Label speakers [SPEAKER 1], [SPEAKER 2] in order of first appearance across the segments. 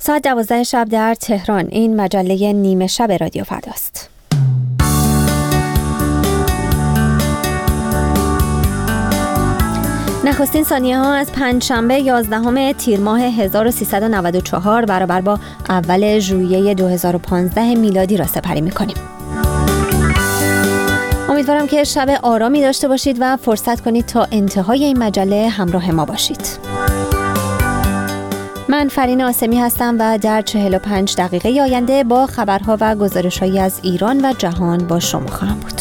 [SPEAKER 1] ساعت 12 شب در تهران. این مجله نیمه شب رادیو فرداست. نخستین ثانیه ها از پنجشنبه 11 تیر ماه 1394 برابر با اول ژوئیه 2015 میلادی را سپری می‌کنیم. امیدوارم که شب آرامی داشته باشید و فرصت کنید تا انتهای این مجله همراه ما باشید. من فرین آسمی هستم و در 45 دقیقه آینده با خبرها و گزارش‌هایی از ایران و جهان با شما خواهم بود.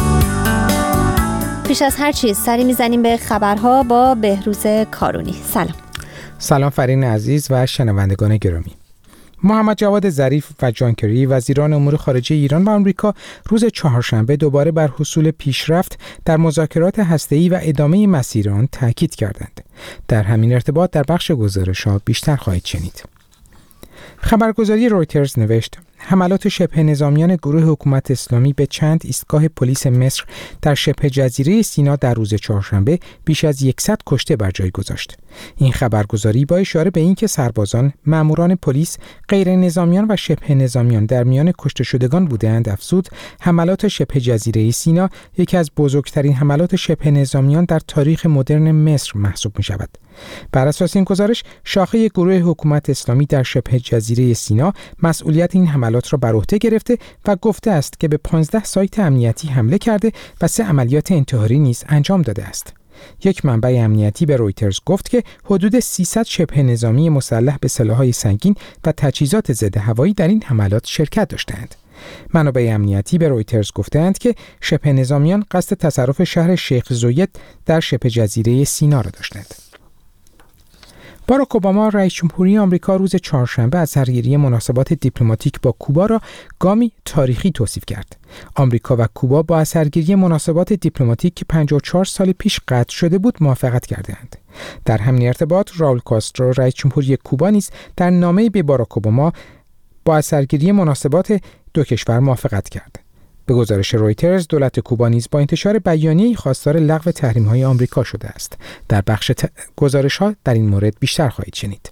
[SPEAKER 1] پیش از هر چیز سری میزنیم به خبرها با بهروز کارونی.
[SPEAKER 2] سلام فرین عزیز و شنوندگان گرامی. محمد جواد ظریف و جان کری وزیران امور خارجه ایران و آمریکا روز چهارشنبه دوباره بر حصول پیشرفت در مذاکرات هسته‌ای و ادامه مسیر آن تاکید کردند. در همین ارتباط در بخش گزارش‌ها بیشتر خواهید شنید. خبرگزاری رویترز نوشت حملات شبه نظامیان گروه حکومت اسلامی به چند ایستگاه پلیس مصر در شبه جزیره سینا در روز چهارشنبه بیش از 100 کشته بر جای گذاشت. این خبرگزاری با اشاره به اینکه سربازان، ماموران پلیس، غیر نظامیان و شبه نظامیان در میان کشته شدگان بودند افزود حملات شبه جزیره سینا یکی از بزرگترین حملات شبه نظامیان در تاریخ مدرن مصر محسوب می شود. بر اساس این گزارش شاخه گروه حکومت اسلامی در شبه جزیره سینا مسئولیت این حملات را بر عهده گرفته و گفته است که به 15 سایت امنیتی حمله کرده و 3 عملیات انتحاری نیز انجام داده است. یک منبع امنیتی به رویترز گفت که حدود 300 شبه نظامی مسلح به سلاح‌های سنگین و تجهیزات ضد هوایی در این حملات شرکت داشتند. منابع امنیتی به رویترز گفتند که شبه نظامیان قصد تصرف شهر شیخ زوید در شبه جزیره سینا را داشتند. باراک اوباما رئیس جمهوری آمریکا روز چهارشنبه از سرگیری مناسبات دیپلماتیک با کوبا را گامی تاریخی توصیف کرد. آمریکا و کوبا با سرگیری مناسبات دیپلماتیک که 54 سال پیش قطع شده بود موافقت کردند. در همین ارتباط راول کاسترو رئیس جمهوری کوبا نیز در نامه‌ای به باراک اوباما با سرگیری مناسبات دو کشور موافقت کرد. به گزارش رویترز دولت کوبا نیز با انتشار بیانیه‌ای خواستار لغو تحریم‌های آمریکا شده است. در بخش گزارش‌ها در این مورد بیشتر خواهید شنید.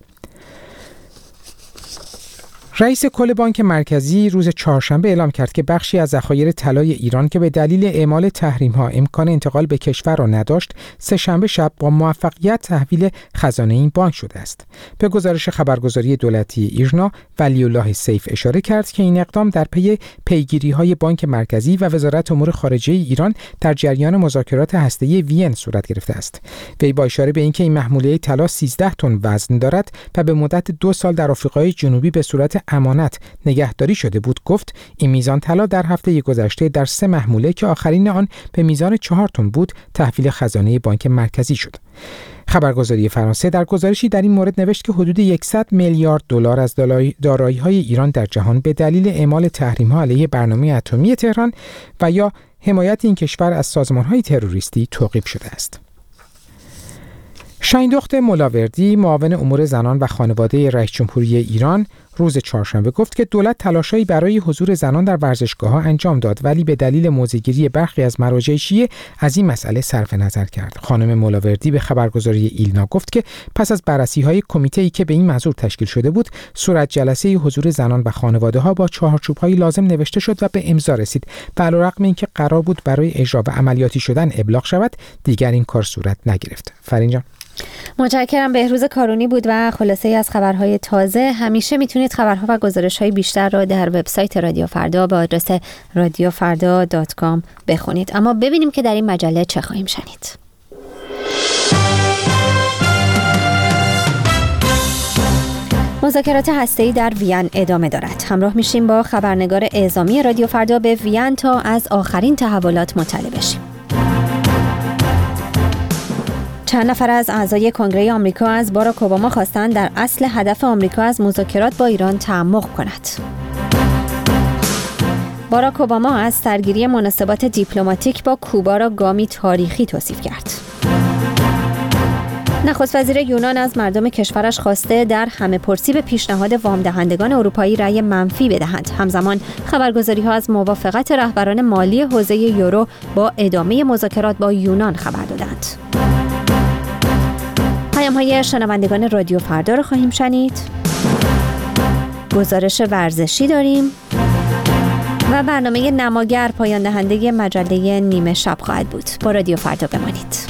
[SPEAKER 2] رئیس کل بانک مرکزی روز چهارشنبه اعلام کرد که بخشی از ذخایر طلای ایران که به دلیل اعمال تحریم‌ها امکان انتقال به کشور را نداشت، سه‌شنبه شب با موفقیت تحویل خزانه این بانک شده است. به گزارش خبرگزاری دولتی ایرنا، ولی‌الله سیف اشاره کرد که این اقدام در پی پیگیری‌های بانک مرکزی و وزارت امور خارجه ایران در جریان مذاکرات هسته‌ای وین صورت گرفته است. وی با اشاره به اینکه این محموله طلا 13 تن وزن دارد و به مدت 2 سال در آفریقای جنوبی به صورت امانت نگهداری شده بود، گفت این میزان طلا در هفته گذشته در 3 محموله که آخرین آن به میزان 4 تن بود تحویل خزانه بانک مرکزی شد. خبرگزاری فرانسه در گزارشی در این مورد نوشت که حدود 100 میلیارد دلار از دارایی‌های ایران در جهان به دلیل اعمال تحریم‌ها علیه برنامه اتمی تهران و یا حمایت این کشور از سازمان‌های تروریستی توقیف شده است. شاهین ملاوردی معاون امور زنان و خانواده رئیس جمهوری ایران روز چهارشنبه گفت که دولت تلاش‌هایی برای حضور زنان در ورزشگاه‌ها انجام داد ولی به دلیل موضع‌گیری برخی از مراجع شیعه از این مسئله صرف نظر کرد. خانم ملاوردی به خبرگزاری ایلنا گفت که پس از بررسی‌های کمیته‌ای که به این منظور تشکیل شده بود، صورت جلسه حضور زنان و خانواده‌ها با چهارچوب‌های لازم نوشته شد و به امضا رسید. و علیرغم اینکه قرار بود برای اجرا و عملیاتی شدن ابلاغ شود، دیگر این کار صورت نگرفت. فرین جان،
[SPEAKER 1] متشکرم. بهروز کارونی بود و خلاصه از خبرهای تازه. همیشه میتونید خبرها و گزارش‌های بیشتر را در وبسایت رادیو فردا با آدرس radiofarda.com بخونید. اما ببینیم که در این مجله چه خواهیم شنید. مذاکرات هسته‌ای در وین ادامه دارد. همراه میشیم با خبرنگار اعزامی رادیو فردا به وین تا از آخرین تحولات مطلع بشیم. چند نفر از اعضای کنگره آمریکا از باراک اوباما خواستند در اصل هدف آمریکا از مذاکرات با ایران تعمق کند. باراک اوباما از سرگیری مناسبات دیپلماتیک با کوبا را گامی تاریخی توصیف کرد. نخست وزیر یونان از مردم کشورش خواسته در همه‌پرسی به پیشنهاد وام دهندگان اروپایی رأی منفی بدهند. همزمان خبرگزاری‌ها از موافقت رهبران مالی حوزه یورو با ادامه مذاکرات با یونان خبر دادند. پیام‌های شنوندگان رادیو فردا را خواهیم شنید. گزارش ورزشی داریم و برنامه نماگر پایان دهنده مجله نیمه شب خواهد بود. با رادیو فردا بمانید.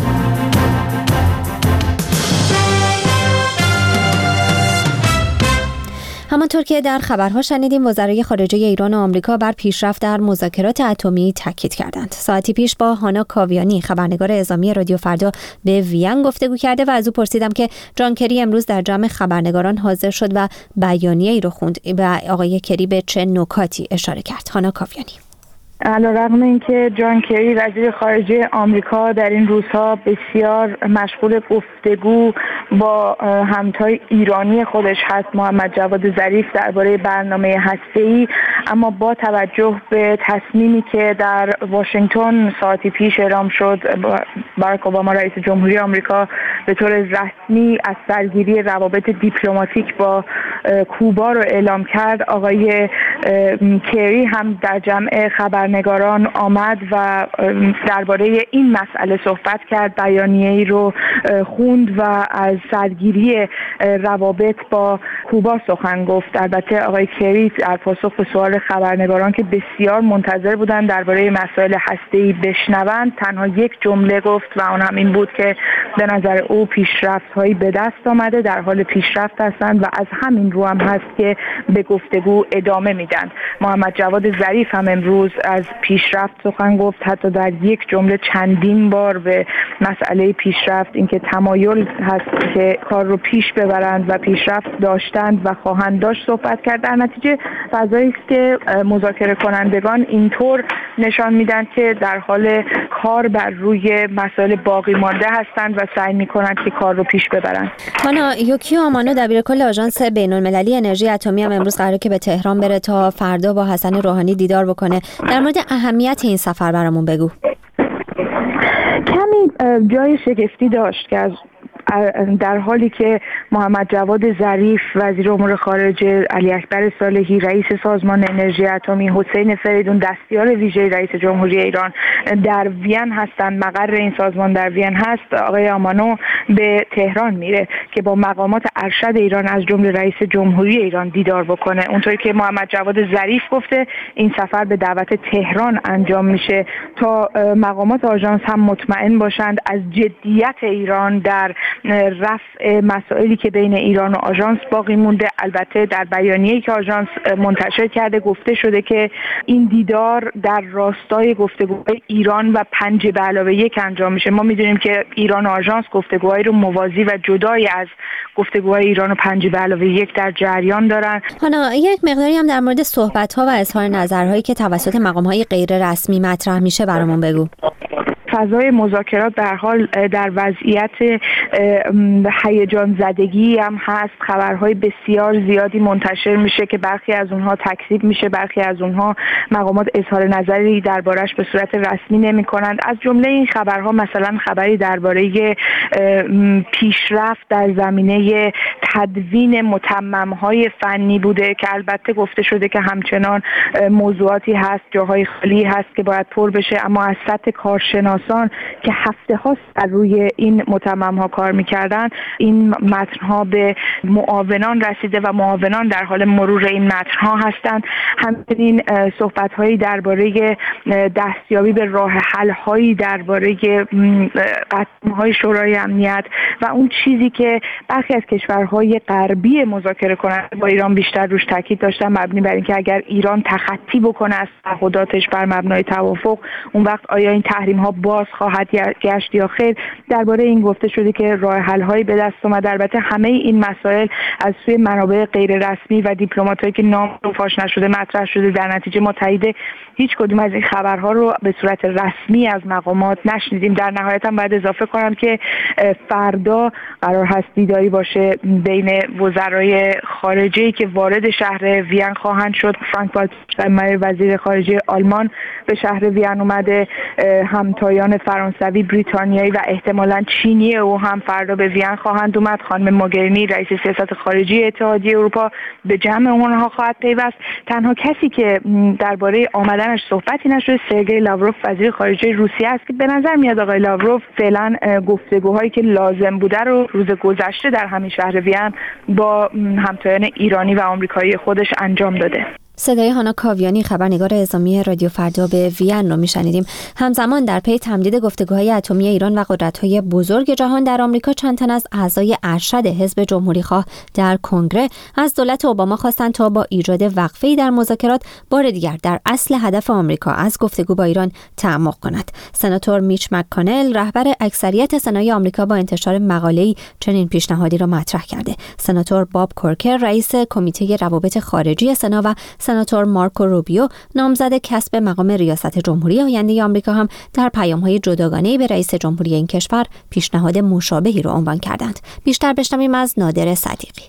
[SPEAKER 1] همانطور که در خبرها شنیدیم، وزرای خارجه ایران و آمریکا بر پیشرفت در مذاکرات اتمی تاکید کردند. ساعتی پیش با هانا کاویانی، خبرنگار اعزامی رادیو فردا، به وین گفتگو کرده و از او پرسیدم که جان کری امروز در جمع خبرنگاران حاضر شد و بیانیه‌ای رو خوند و آقای کری به چه نکاتی اشاره کرد. هانا کاویانی:
[SPEAKER 3] علیرغم اینکه جان کری وزیر خارجه آمریکا در این روزها بسیار مشغول گفتگو با همتای ایرانی خودش هست، محمد جواد ظریف، درباره برنامه هسته‌ای، اما با توجه به تصمیمی که در واشنگتن ساعتی پیش اعلام شد، باراک اوباما رئیس جمهوری آمریکا به طور رسمی از سرگیری روابط دیپلماتیک با کوبا رو اعلام کرد. آقای کری هم در جمع خبرنگاران آمد و درباره این مسئله صحبت کرد، بیانیه‌ای رو خوند و از سرگیری روابط با کوبا سخن گفت. البته آقای کری در پاسخ به سوال خبرنگاران که بسیار منتظر بودن درباره مسائل هسته‌ای بشنوند، تنها یک جمله گفت و اون هم این بود که به نظر او پیشرفت‌هایی به دست آمده، در حال پیشرفت هستند و از همین رو هم هست که به گفتگو ادامه میدن. محمد جواد ظریف هم امروز از پیشرفت سخن گفت، حتی در یک جمله چندین بار به مسئله پیشرفت، اینکه تمایل هست که کار رو پیش ببرند و پیشرفت داشتند و خواهند داشت صحبت کرد. در نتیجه فضایی است که مذاکره کنندگان اینطور نشان میدن که در حال کار بر روی مسائل باقی مانده هستند و سعی میکنند که کار رو پیش ببرند.
[SPEAKER 1] هانا، یوکیو آمانو دبیرکل آژانس بین‌المللی انرژی اتمی هم امروز قراره که به تهران بره تا فردا با حسن روحانی دیدار بکنه. در مورد اهمیت این سفر برامون بگو.
[SPEAKER 3] کمی جای شگفتی داشت که در حالی که محمد جواد ظریف وزیر امور خارجه، علی اکبر صالحی رئیس سازمان انرژی اتمی، حسین فریدون دستیار ویژه رئیس جمهوری ایران در وین هستند، مقر این سازمان در وین هست، آقای آمانو به تهران میره که با مقامات ارشد ایران از جمله رئیس جمهوری ایران دیدار بکنه. اونطوری که محمد جواد ظریف گفته، این سفر به دعوت تهران انجام میشه تا مقامات آژانس هم مطمئن باشند از جدیت ایران در رفع مسائلی که بین ایران و آژانس باقی مونده. البته در بیانیه‌ای که آژانس منتشر کرده گفته شده که این دیدار در راستای گفتگوهای ایران و 5+1 انجام میشه. ما میدونیم که ایران و آژانس گفتگوهای رو موازی و جدای از گفتگوهای ایران و 5+1 در جریان دارن.
[SPEAKER 1] حالا یک مقداری هم در مورد صحبت‌ها و اظهار نظرهایی که توسط مقام‌های غیر رسمی مطرح میشه برامون بگو.
[SPEAKER 3] فضای مذاکرات در حال در وضعیت هیجان زدگی هم هست. خبرهای بسیار زیادی منتشر میشه که برخی از اونها تکذیب میشه، برخی از اونها مقامات اظهار نظری دربارش به صورت رسمی نمی‌کنند. از جمله این خبرها مثلا خبری درباره پیشرفت در زمینه تدوین متمم‌های فنی بوده که البته گفته شده که همچنان موضوعاتی هست، جاهای خالی هست که باید پر بشه، اما از سطح کارشناسان که هفته هاست در روی این متمم‌ها کار می‌کردن، این متن‌ها به معاونان رسیده و معاونان در حال مرور این متن‌ها هستند. همچنین صحبت‌هایی درباره دستیابی به راه حل‌هایی درباره قطعنامه‌های شورای امنیت و اون چیزی که برخی از کشورهای غربی مذاکره کننده با ایران بیشتر روش تاکید داشتن، مبنی بر اینکه اگر ایران تخطی بکنه از تعهداتش بر مبنای توافق، اون وقت آیا این تحریم‌ها باز خواهد گشت یا خیر. درباره این گفته شده که راه حل‌هایی به دست اومد. البته همه این مسائل از سوی منابع غیر رسمی و دیپلماتایی که نام فاش نشده مطرح شده. در نتیجه ما تایید هیچ کدوم از این خبرها رو به صورت رسمی از مقامات نشنیدیم. در نهایت هم باید اضافه کنم که فردا قرار هست دیداری باشه بین وزرای خارجه‌ای که وارد شهر وین خواهند شد. فرانک والتر وزیر خارجه آلمان به شهر وین اومده، همتایان فرانسوی، بریتانیایی و احتمالاً چینی او هم فردا به وین خواهند اومد. خانم موگرینی رئیس سیاست خارجی اتحادیه اروپا به جمع اونها خواهد پیوست. تنها کسی که درباره آمدنش صحبتی نشده سرگئی لاوروف وزیر خارجه روسیه است که به نظر میاد آقای لاوروف فعلا گفتگوهایی که لازم بوده رو روز گذشته در همین شهر وین با همتایان همکاران ایرانی و آمریکایی خودش انجام داده.
[SPEAKER 1] صدای هانا کاویانی، خبرنگار اعزامی رادیو فردا به وین رو میشنیدیم. همزمان در پی تمدید گفتگوهای اتمی ایران و قدرت‌های بزرگ جهان در آمریکا، چند تن از اعضای ارشد حزب جمهوری‌خواه در کنگره از دولت اوباما خواستند تا با ایجاد وقفه‌ای در مذاکرات بار دیگر در اصل هدف آمریکا از گفتگو با ایران تعمق کند. سناتور میچ مک‌کانل، رهبر اکثریت سنای آمریکا، با انتشار مقاله‌ای چنین پیشنهادی را مطرح کرده. سناتور باب کورکر، رئیس کمیته روابط خارجی سنا، و سناتور مارکو روبیو، نامزد کسب مقام ریاست جمهوری آینده آمریکا، هم در پیام‌های جداگانه‌ای به رئیس جمهوری این کشور پیشنهاد مشابهی را عنوان کردند. بیشتر بشنویم از نادر صدیقی.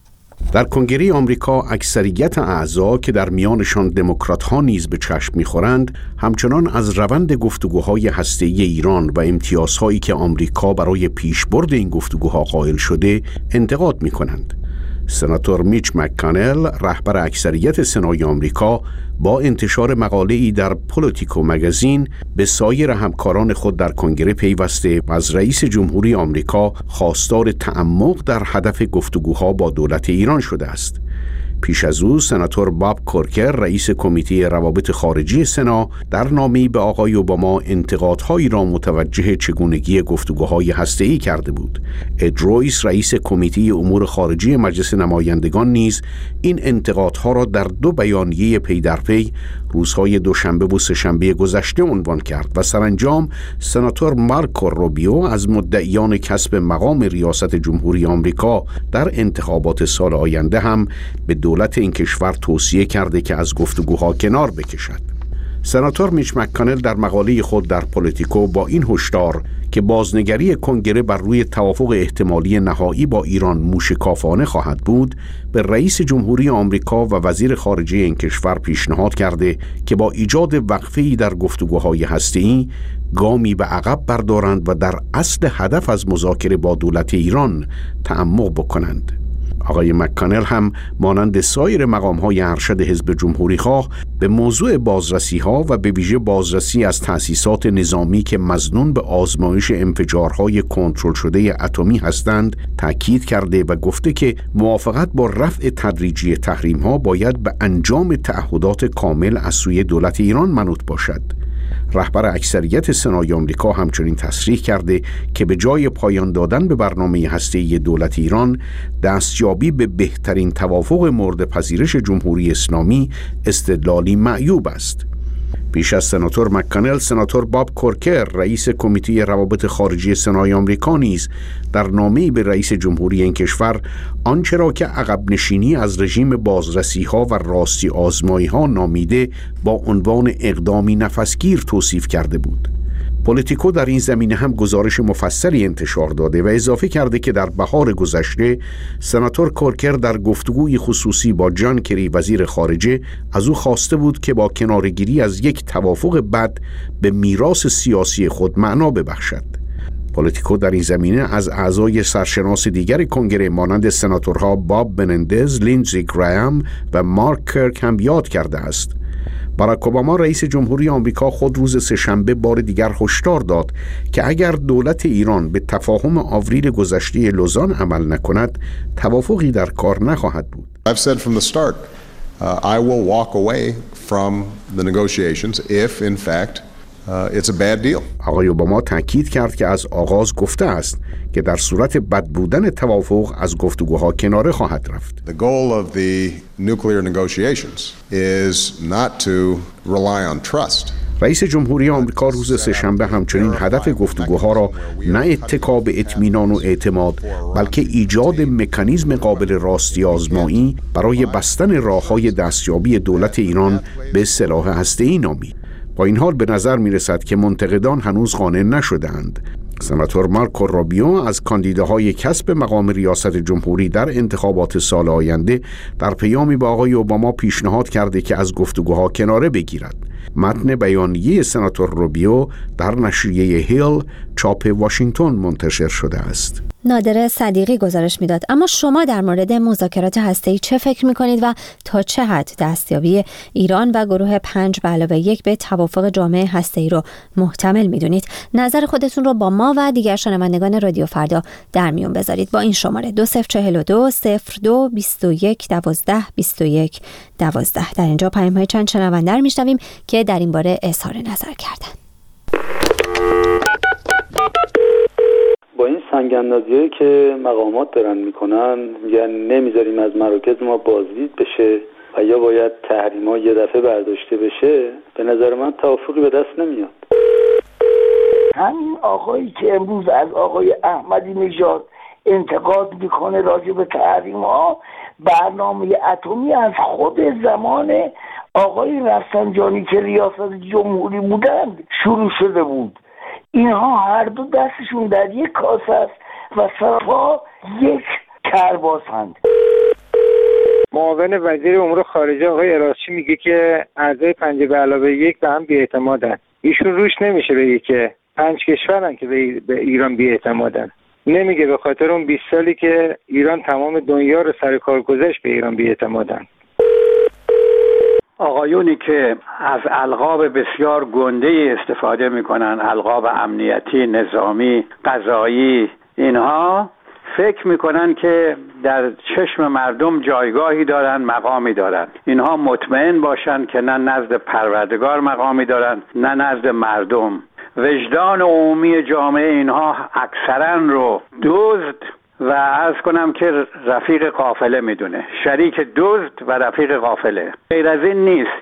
[SPEAKER 4] در کنگره آمریکا اکثریت اعضا که در میانشان دموکرات‌ها نیز به چشم می‌خورند، همچنان از روند گفتگوهای هسته‌ای ایران و امتیازهایی که آمریکا برای پیشبرد این گفتگوها قائل شده انتقاد می‌کنند. سناتور میچ مک‌کانل، رهبر اکثریت سنای آمریکا، با انتشار مقاله‌ای در پولیتیکو مگزین به سایر همکاران خود در کنگره پیوسته و از رئیس جمهوری آمریکا خواستار تعمق در هدف گفتگوها با دولت ایران شده است. پیش از او سناتور باب کورکر، رئیس کمیته روابط خارجی سنا، در نامه‌ای به آقای اوباما انتقادهایی را متوجه چگونگی گفتگوهای هسته‌ای کرده بود. اد رویس، رئیس کمیته امور خارجی مجلس نمایندگان، نیز این انتقادها را در دو بیانیه پی در پی روزهای دوشنبه و سه‌شنبه گذشته عنوان کرد و سرانجام سناتور مارکو روبیو از مدعیان کسب مقام ریاست جمهوری آمریکا در انتخابات سال آینده هم به دولت این کشور توصیه کرده که از گفتگوها کنار بکشد. سناتور میچ مک‌کانل در مقاله خود در پولیتیکو با این هشدار که بازنگری کنگره بر روی توافق احتمالی نهایی با ایران موشکافانه خواهد بود، به رئیس جمهوری آمریکا و وزیر خارجه این کشور پیشنهاد کرده که با ایجاد وقفه‌ای در گفتگوهای هسته‌ای گامی به عقب بردارند و در اصل هدف از مذاکره با دولت ایران تعمق بکنند. آقای مک‌کانل هم مانند سایر مقام‌های ارشد حزب جمهوری‌خواه به موضوع بازرسی‌ها و به ویژه بازرسی از تأسیسات نظامی که مظنون به آزمایش انفجارهای کنترل شده اتمی هستند تأکید کرده و گفته که موافقت با رفع تدریجی تحریم‌ها باید به انجام تعهدات کامل از سوی دولت ایران منوط باشد. رهبر اکثریت سنای آمریکا همچنین تصریح کرده که به جای پایان دادن به برنامه هسته‌ای دولت ایران، دستیابی به بهترین توافق مورد پذیرش جمهوری اسلامی استدلالی معیوب است. پیش از سناتور مک‌کانل، سناتور باب کورکر، رئیس کمیته روابط خارجی سنای آمریکا، نیز در نامه‌ای به رئیس جمهوری این کشور آنچه را که عقب نشینی از رژیم بازرسی‌ها و راستی آزمایی‌ها نامیده با عنوان اقدامی نفسگیر توصیف کرده بود. پولیتیکو در این زمینه هم گزارش مفصلی انتشار داده و اضافه کرده که در بهار گذشته سناتور کورکر در گفتگوی خصوصی با جان کری، وزیر خارجه، از او خواسته بود که با کناره‌گیری از یک توافق بد به میراث سیاسی خود معنا ببخشد. پولیتیکو در این زمینه از اعضای سرشناس دیگر کنگره مانند سناتورها باب منندز، لیندزی گراهام و مارک کرک هم یاد کرده است. باراک اوباما، رئیس جمهوری آمریکا، خود روز سه‌شنبه بار دیگر هشدار داد که اگر دولت ایران به تفاهم آوریل گذشته لوزان عمل نکند، توافقی در کار نخواهد بود.
[SPEAKER 5] I've said from the start, I will walk away from the negotiations if in fact it's a bad deal.
[SPEAKER 4] آقای اوباما تاکید کرد که از آغاز گفته است که در صورت بد بودن توافق از گفتگوها کناره خواهد رفت.
[SPEAKER 5] The goal of the nuclear negotiations is not to rely on trust.
[SPEAKER 4] رئیس جمهوری آمریکا روز سه‌شنبه همچنین هدف گفتگوها را نه اتکا به اطمینان و اعتماد، بلکه ایجاد مکانیزم قابل راستی آزمایی برای بستن راه‌های دستیابی دولت ایران به سلاح هسته‌ای نامید. با این حال به نظر می رسد که منتقدان هنوز قانع نشده‌اند. سناتور مارکو روبیو از کاندیداهای کسب مقام ریاست جمهوری در انتخابات سال آینده در پیامی به آقای اوباما پیشنهاد کرده که از گفتگوها کناره بگیرد. متن بیانیه سناتور روبیو در نشریه هیل چاپ واشنگتن منتشر شده است.
[SPEAKER 1] نادر صدیقی گزارش میداد. اما شما در مورد مذاکرات هسته‌ای چه فکر می‌کنید و تا چه حد دستیابی ایران و گروه 5+1 به توافق جامعه هسته‌ای رو محتمل می‌دونید؟ نظر خودتون رو با ما و دیگر شنوندگان رادیو فردا در میون بذارید با این شماره 2042 02 21 12 21 12. در اینجا پیام‌های چند شنونده رو می‌شنویم که در این باره اظهار نظر کردن.
[SPEAKER 6] با این سنگ‌اندازی‌هایی که مقامات دارن میکنن، میگن نمیذاریم از مراکز ما بازدید بشه و یا باید تحریم‌ها یه دفعه برداشته بشه، به نظر من توافقی به دست نمیاد.
[SPEAKER 7] همین آقایی که امروز از آقای احمدی نژاد انتقاد میکنه راجع به تحریم‌ها، برنامه اتمی از خود زمان آقای رفسنجانی که ریاست جمهوری بودند شروع شده بود. اینها هر دو دستشون در یک کاسه است و سرها یک کرباسند.
[SPEAKER 8] معاون وزیر امور خارجه آقای اراسچی میگه که اعضای 5+1 به هم بی‌اعتمادن. ایشون روش نمیشه بگه که 5 کشورن که به ایران بی‌اعتمادن. نمیگه به خاطر اون 20 سالی که ایران تمام دنیا رو سر کار گذاشت به ایران بی‌اعتمادن.
[SPEAKER 9] آقایونی که از القاب بسیار گنده‌ای استفاده میکنن، القاب امنیتی، نظامی، قضایی، اینها فکر میکنن که در چشم مردم جایگاهی دارن، مقامی دارن. اینها مطمئن باشن که نه نزد پروردگار مقامی دارن، نه نزد مردم. وجدان عمومی جامعه اینها اکثرا رو دزد و عرض کنم که رفیق قافله میدونه، شریک دزد و رفیق قافله. غیر از این نیست.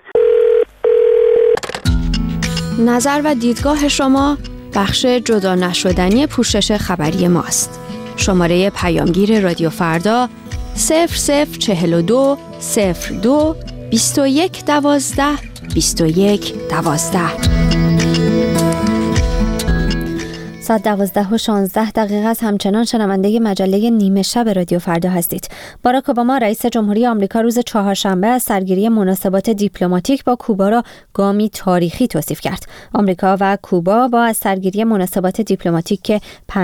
[SPEAKER 1] نظر و دیدگاه شما بخش جدا نشدنی پوشش خبری ماست. شماره پیامگیر رادیو فردا 0042 02 21 12 21 12. 12:16 است. همچنان شنونده مجله نیمه شب رادیو فردا هستید. باراک اوباما رئیس جمهوری آمریکا روز چهارشنبه از سرگیری مناسبات دیپلماتیک با کوبا را گامی تاریخی توصیف کرد. آمریکا و کوبا با از سرگیری مناسبات دیپلماتیک که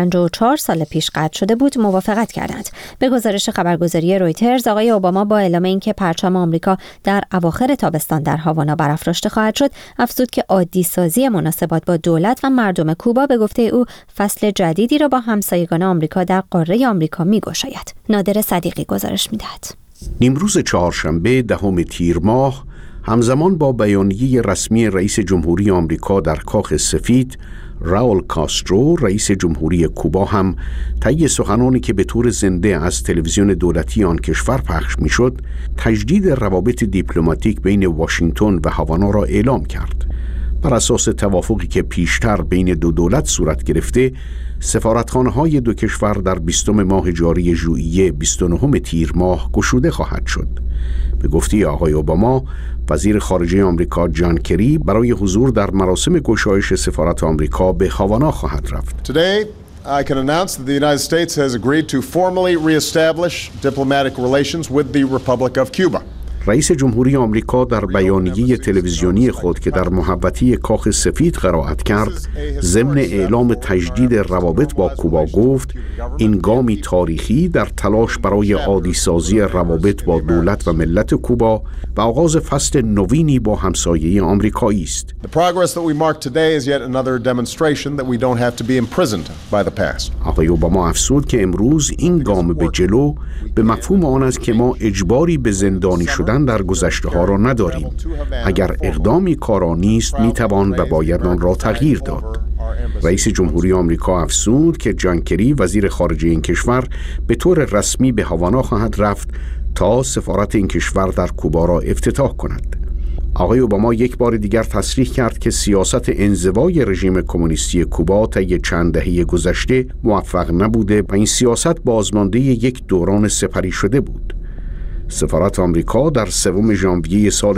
[SPEAKER 1] 54 سال پیش قطع شده بود موافقت کردند. به گزارش خبرگزاری رویترز، آقای اوباما با اعلام اینکه پرچم آمریکا در اواخر تابستان در هاوانا برافراشته خواهد شد، افزود که عادی سازی مناسبات با دولت و مردم کوبا به گفته او فصل جدیدی را با همسایگان آمریکا در قاره آمریکا می‌گشاید. نادر صدیقی گزارش می‌دهد.
[SPEAKER 4] نیمروز چهارشنبه 10 تیر ماه همزمان با بیانیه رسمی رئیس جمهوری آمریکا در کاخ سفید، راول کاسترو رئیس جمهوری کوبا هم طی سخنانی که به طور زنده از تلویزیون دولتی آن کشور پخش می‌شد، تجدید روابط دیپلماتیک بین واشنگتن و هاوانا را اعلام کرد. بر اساس توافقی که پیشتر بین دو دولت صورت گرفته، سفارتخانه‌های دو کشور در 20 ماه جاری ژوئیه 29 تیر ماه گشوده خواهد شد. به گفته آقای اوباما، وزیر خارجه آمریکا جان کری برای حضور در مراسم گشایش سفارت آمریکا به هاوانا خواهد رفت.
[SPEAKER 5] Today, I can announce that the United States has agreed to formally reestablish diplomatic relations with the Republic of Cuba.
[SPEAKER 4] رئیس جمهوری آمریکا در بیانیه تلویزیونی خود که در محوطه کاخ سفید قرائت کرد، ضمن اعلام تجدید روابط با کوبا گفت این گامی تاریخی در تلاش برای عادی سازی روابط با دولت و ملت کوبا و آغاز فصل نوینی با همسایه آمریکایی است.
[SPEAKER 5] The progress that we mark today is yet another demonstration that we don't have to be imprisoned by the past.
[SPEAKER 4] آقای اوباما افزود که امروز این گام به جلو به مفهوم آن است که ما اجباری به زندانی شدن در گذشته ها را نداریم. اگر اقدامی کارآمد است میتوان و باید آن را تغییر داد. رئیس جمهوری آمریکا افزود که جان کری وزیر خارجه این کشور به طور رسمی به هاوانا خواهد رفت تا سفارت این کشور در کوبا را افتتاح کند. آقای اوباما یک بار دیگر تصریح کرد که سیاست انزوای رژیم کمونیستی کوبا طی چند دهه گذشته موفق نبوده و این سیاست بازمانده یک دوران سپری شده بود. سفارت آمریکا در 3 ژانویه سال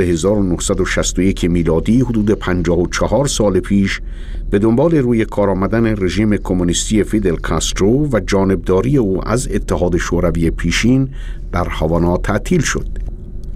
[SPEAKER 4] 1961 میلادی حدود 54 سال پیش به دنبال روی کار آمدن رژیم کمونیستی فیدل کاسترو و جانبداری او از اتحاد شوروی پیشین در هاوانا تعطیل شد.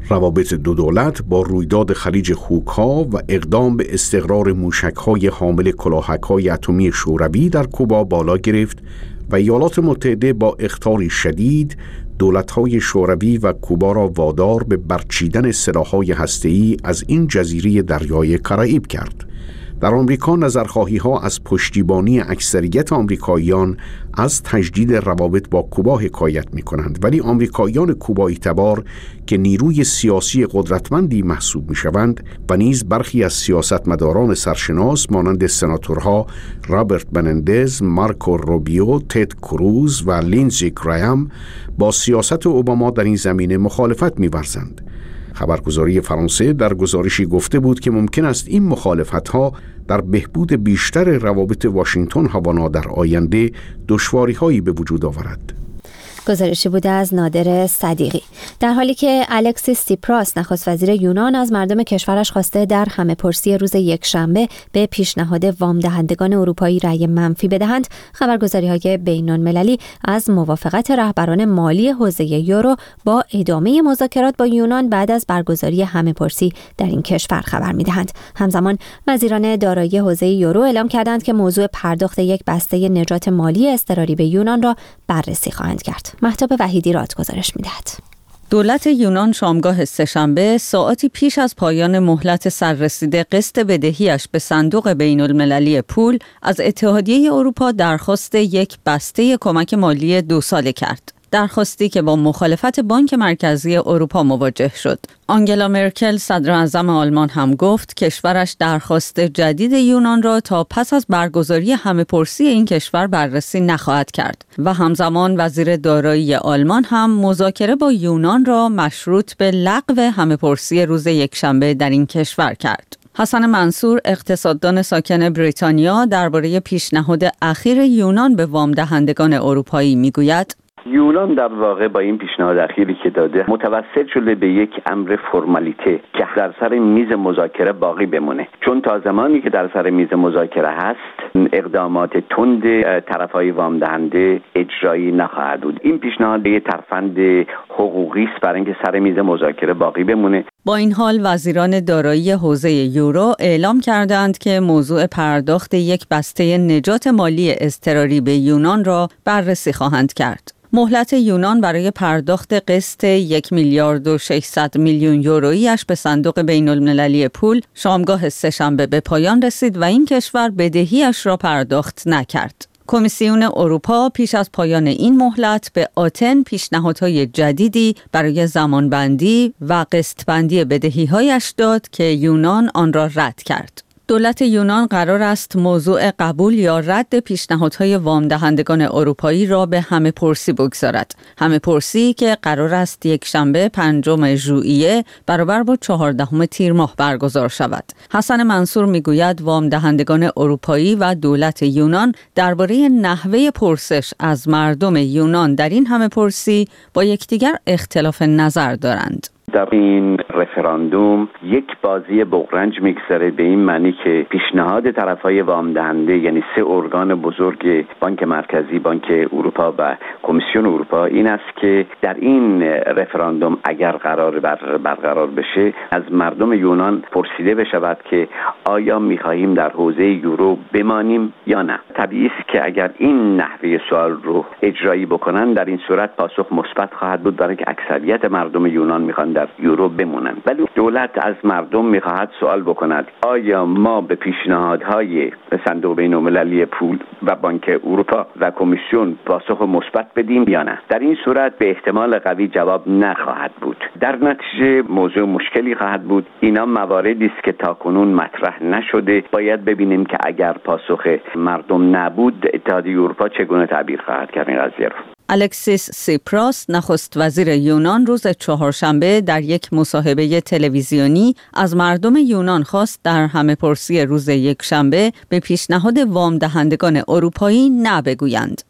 [SPEAKER 4] روابط دو دولت با رویداد خلیج خوک‌ها و اقدام به استقرار موشک‌های حامل کلاهک‌های اتمی شوروی در کوبا بالا گرفت و ایالات متحده با اخطاری شدید دولت‌های شوروی و کوبا را وادار به برچیدن سلاح‌های هسته‌ای از این جزیره دریای کرائیب کرد. در آمریکا نظرخواهی‌ها از پشتیبانی اکثریت آمریکاییان از تجدید روابط با کوبا حکایت می‌کنند، ولی آمریکاییان کوبایی تبار که نیروی سیاسی قدرتمندی محسوب می‌شوند و نیز برخی از سیاستمداران سرشناس مانند سناتورها رابرت منندز، مارکو روبیو، تد کروز و لینزی گراهام با سیاست اوباما در این زمینه مخالفت می‌ورزند. خبرگزاری فرانسه در گزارشی گفته بود که ممکن است این مخالفت‌ها در بهبود بیشتر روابط واشنگتن هاوانا در آینده دشواری‌هایی به وجود آورد.
[SPEAKER 1] گزارشی بوده از نادر صدیقی. در حالی که الکسیس سیپراس نخست وزیر یونان از مردم کشورش خواسته در همه‌پرسی روز یکشنبه به پیشنهاد وام دهندگان اروپایی رأی منفی بدهند، خبرگزاری‌های بین‌المللی از موافقت رهبران مالی حوزه یورو با ادامه مذاکرات با یونان بعد از برگزاری همه‌پرسی در این کشور خبر می‌دهند. همزمان وزیران دارایی حوزه یورو اعلام کردند که موضوع پرداخت یک بسته نجات مالی اضطراری به یونان را بررسی خواهند کرد. مهتاب وحیدی رات گزارش می‌دهد.
[SPEAKER 10] دولت یونان شامگاه سه‌شنبه ساعتی پیش از پایان مهلت سررسیده قسط بدهیش به صندوق بین‌المللی پول از اتحادیه اروپا درخواست یک بسته کمک مالی 2 ساله کرد. درخواستی که با مخالفت بانک مرکزی اروپا مواجه شد. آنگلا مرکل صدر اعظم آلمان هم گفت کشورش درخواست جدید یونان را تا پس از برگزاری همه‌پرسی این کشور بررسی نخواهد کرد و همزمان وزیر دارایی آلمان هم مذاکره با یونان را مشروط به لغو همه‌پرسی روز یکشنبه در این کشور کرد. حسن منصور اقتصاددان ساکن بریتانیا درباره پیشنهاد اخیر یونان به وام دهندگان اروپایی میگوید
[SPEAKER 11] یونان در واقع با این پیشنهاد اخیری که داده متوسل شده به یک امر فرمالیته که در سر میز مذاکره باقی بمونه، چون تا زمانی که در سر میز مذاکره هست اقدامات تند طرفهای وام دهنده اجرایی نخواهد بود. این پیشنهاد یه ترفند حقوقی است برای اینکه سر میز مذاکره باقی بمونه.
[SPEAKER 10] با این حال وزیران دارایی حوزه یورو اعلام کردند که موضوع پرداخت یک بسته نجات مالی اضطراری به یونان را بررسی خواهند کرد. مهلت یونان برای پرداخت قسط 1 میلیارد و 600 میلیون یورویی‌اش به صندوق بین‌المللی پول شامگاه سه‌شنبه به پایان رسید و این کشور بدهی‌اش را پرداخت نکرد. کمیسیون اروپا پیش از پایان این مهلت به آتن پیشنهادهای جدیدی برای زمانبندی و قسطبندی بدهی‌هایش داد که یونان آن را رد کرد. دولت یونان قرار است موضوع قبول یا رد پیشنهادهای وام دهندگان اروپایی را به همه‌پرسی بگذارد. همه‌پرسی که قرار است یکشنبه 5 ژوئیه برابر با 14 تیر ماه برگزار شود. حسن منصور میگوید وام دهندگان اروپایی و دولت یونان درباره نحوه پرسش از مردم یونان در این همه‌پرسی با یکدیگر اختلاف نظر دارند.
[SPEAKER 11] در این رفراندوم یک بازی بغرنج میگذره به این معنی که پیشنهاد طرفهای وام دهنده یعنی 3 ارگان بزرگ بانک مرکزی، بانک اروپا و کمیسیون اروپا این است که در این رفراندوم اگر قرار برقرار بشه از مردم یونان پرسیده بشود که آیا می‌خواهیم در حوزه یورو بمانیم یا نه. طبیعی است که اگر این نحوه سوال رو اجرایی بکنن در این صورت پاسخ مثبت خواهد بود، برای که اکثریت مردم یونان می‌خوان در یورو بمونن. ولی دولت از مردم می‌خواهد سوال بکند آیا ما به پیشنهادهای صندوق بین‌المللی پول و بانک اروپا و کمیسیون پاسخ مثبت بدیم یا نه. در این صورت به احتمال قوی جواب نخواهد بود. در نتیجه موضوع مشکلی خواهد بود. اینا مواردی است که تاکنون مطرح نشده. باید ببینیم که اگر پاسخ مردم نبود اتحادیه اروپا چگونه تعبیر خواهد کرد این قضیه رو.
[SPEAKER 10] الکسیس سیپراس نخست وزیر یونان روز چهارشنبه در یک مصاحبه تلویزیونی از مردم یونان خواست در همه‌پرسی روز یکشنبه به پیشنهاد وام دهندگان اروپایی نه بگویند.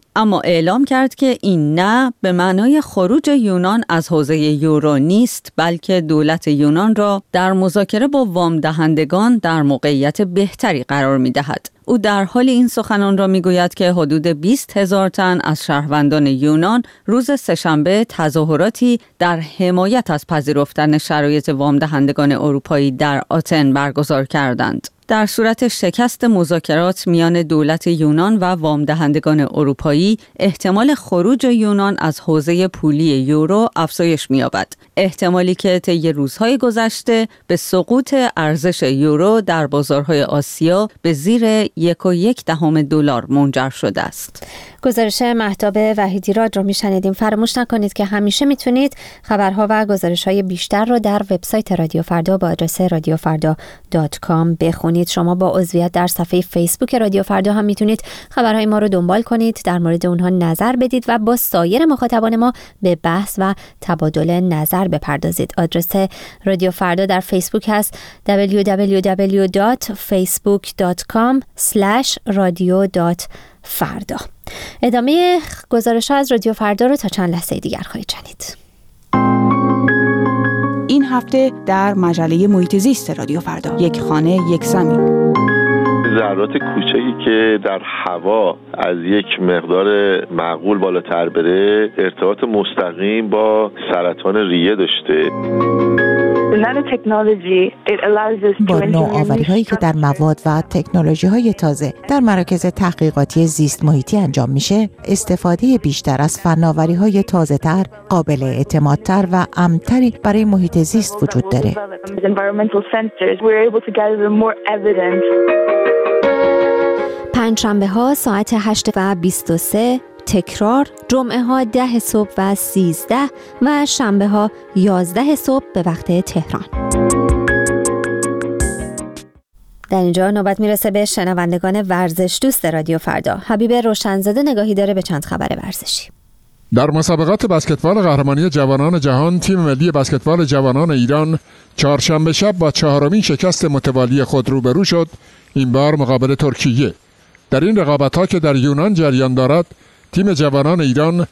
[SPEAKER 10] اما اعلام کرد که این نه به معنای خروج یونان از حوزه یورو نیست، بلکه دولت یونان را در مذاکره با وام دهندگان در موقعیت بهتری قرار می‌دهد. او در حال این سخنان را می‌گوید که حدود 20,000 تن از شهروندان یونان روز سه‌شنبه تظاهراتی در حمایت از پذیرفتن شرایط وام دهندگان اروپایی در آتن برگزار کردند. در صورت شکست مذاکرات میان دولت یونان و وام دهندگان اروپایی، احتمال خروج یونان از حوزه پولی یورو افزایش می‌یابد. احتمالی که طی روزهای گذشته به سقوط ارزش یورو در بازارهای آسیا به زیر 1.1 دلار منجر شده است.
[SPEAKER 1] گزارش مهتاب وحیدیراد رو میشنیدیم. فراموش نکنید که همیشه میتونید خبرها و گزارش‌های بیشتر رو در وبسایت رادیو فردا با آدرس radiofarda.com بخونید. شما با عضویت در صفحه فیسبوک رادیو فردا هم میتونید خبرهای ما رو دنبال کنید، در مورد اونها نظر بدید و با سایر مخاطبان ما به بحث و تبادل نظر بپردازید. آدرس رادیو فردا در فیسبوک هست www.facebook.com/radio.farda. ادامه گزارش‌ها از رادیو فردا رو تا چند لحظه دیگر خواهید شنید.
[SPEAKER 12] این هفته در مجله محیط زیست رادیو فردا، یک خانه یک زمین.
[SPEAKER 13] ذرات کوچکی که در هوا از یک مقدار معقول بالاتر بره ارتباط مستقیم با سرطان ریه داشته.
[SPEAKER 14] با نوآوری‌هایی که در مواد و تکنولوژی‌های تازه در مراکز تحقیقاتی زیست محیطی انجام میشه، استفاده بیشتر از فناوری‌های تازه‌تر، قابل اعتمادتر و امن‌تری برای محیط زیست وجود داره.
[SPEAKER 1] پنجشنبه ها ساعت 8:23، تکرار جمعه ها 10 صبح و 13 و شنبه ها 11 صبح به وقت تهران. در اینجا نوبت میرسه به شنوندگان ورزش دوست رادیو فردا. حبیب روشنزاده نگاهی داره به چند خبر ورزشی.
[SPEAKER 15] در مسابقات بسکتبال قهرمانی جوانان جهان، تیم ملی بسکتبال جوانان ایران چهارشنبه شب با 4مین شکست متوالی خود روبرو شد، این بار مقابل ترکیه. در این رقابت‌ها که در یونان جریان دارد، تیم جوانان ایران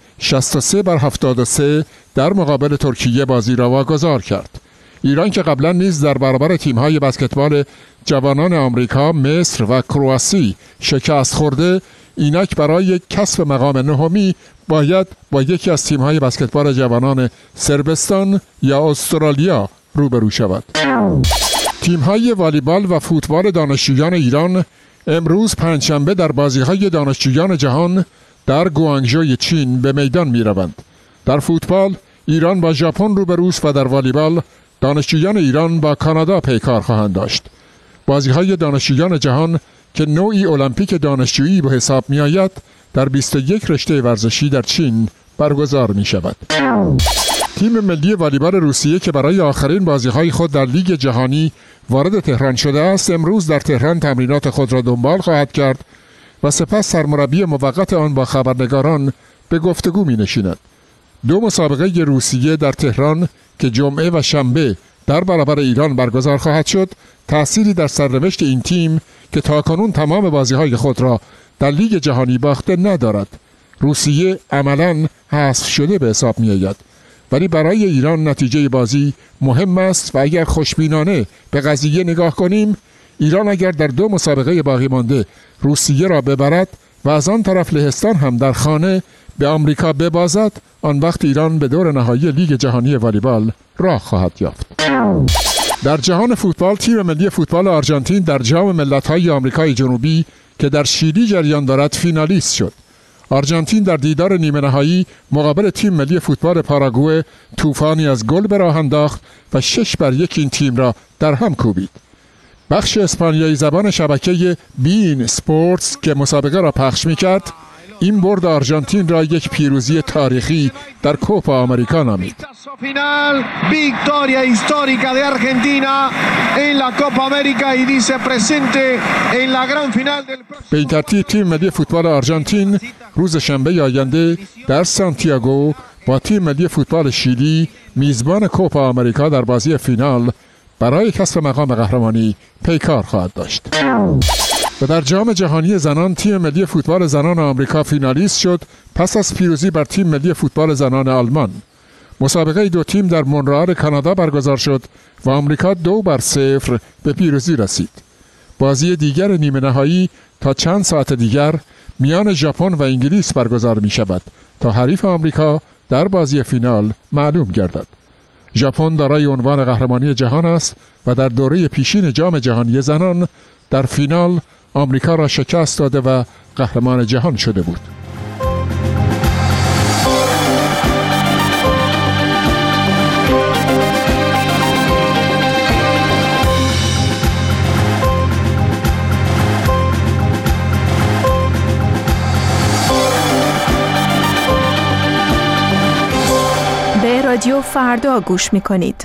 [SPEAKER 15] 63-73 در مقابل ترکیه بازی را واگذار کرد. ایران که قبلا نیز در برابر تیم‌های بسکتبال جوانان آمریکا، مصر و کرواسی شکست خورده، اینک برای کسب مقام نهمی باید با یکی از تیم‌های بسکتبال جوانان صربستان یا استرالیا روبرو شود. تیم‌های والیبال و فوتبال دانشجویان ایران امروز پنجشنبه در بازی‌های دانشجویان جهان در گوانگژوی چین به میدان می‌روند. در فوتبال ایران با ژاپن روبروست و در والیبال دانشجویان ایران با کانادا پیکار خواهند داشت. بازی‌های دانشجویان جهان که نوعی المپیک دانشجویی به حساب می‌آید، در 21 رشته ورزشی در چین برگزار می‌شود. تیم ملی والیبال روسیه که برای آخرین بازی‌های خود در لیگ جهانی وارد تهران شده است، امروز در تهران تمرینات خود را دنبال خواهد کرد و سپس سرمربی موقت آن با خبرنگاران به گفتگو می‌نشیند. 2 مسابقه روسیه در تهران که جمعه و شنبه در برابر ایران برگزار خواهد شد، تأثیری در سرنوشت این تیم که تاکنون تمام بازی‌های خود را در لیگ جهانی باخته ندارد. روسیه عملاً حذف شده به حساب می‌آید، ولی برای ایران نتیجه بازی مهم است و اگر خوشبینانه به قضیه نگاه کنیم، ایران اگر در 2 مسابقه باقی مانده روسیه را ببرد و از آن طرف لهستان هم در خانه به آمریکا ببازد، آن وقت ایران به دور نهایی لیگ جهانی والیبال راه خواهد یافت. در جهان فوتبال، تیم ملی فوتبال آرژانتین در جام ملت‌های آمریکای جنوبی که در شیلی جریان دارد فینالیست شد. آرژانتین در دیدار نیمه نهایی مقابل تیم ملی فوتبال پاراگوئه طوفانی از گل به راه انداخت و 6-1 این تیم را در هم کوبید. بخش اسپانیایی زبان شبکه بین اسپورتس که مسابقه را پخش می‌کرد، این برد آرژانتین را یک پیروزی تاریخی در کوپا آمریکا نامید.
[SPEAKER 16] Victoria histórica de Argentina en la Copa América y dice presente en la gran final del próximo.
[SPEAKER 15] به این ترتیب تیم ملی فوتبال آرژانتین روز شنبه آینده در سانتیاگو با تیم ملی فوتبال شیلی میزبان کوپا آمریکا در بازی فینال برای کسب مقام قهرمانی پیکار خواهد داشت. و در جام جهانی زنان تیم ملی فوتبال زنان آمریکا فینالیست شد پس از پیروزی بر تیم ملی فوتبال زنان آلمان. مسابقه دو تیم در مونرئال کانادا برگزار شد و آمریکا 2-0 به پیروزی رسید. بازی دیگر نیمه نهایی تا چند ساعت دیگر میان ژاپن و انگلیس برگزار می شود تا حریف آمریکا در بازی فینال معلوم گردد. ژاپن دارای عنوان قهرمانی جهان است و در دوره پیشین جام جهانی زنان در فینال آمریکا را شکست داده و قهرمان جهان شده بود.
[SPEAKER 17] رادیو فردا گوش می‌کنید.